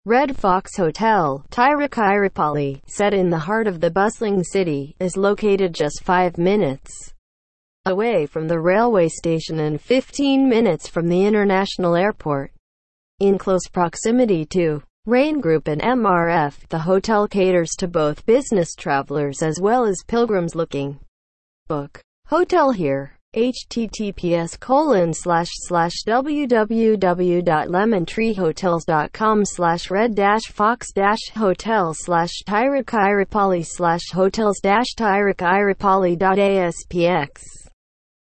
Red Fox Hotel, Tiruchirappalli, set in the heart of the bustling city, is located just 5 minutes away from the railway station and 15 minutes from the international airport. In close proximity to Rain Group and MRF, the hotel caters to both business travelers as well as pilgrims looking book hotel here. https://www.lemontreehotels.com/red-fox-hotel/Tiruchirappalli/hotels-tiruchirappalli.aspx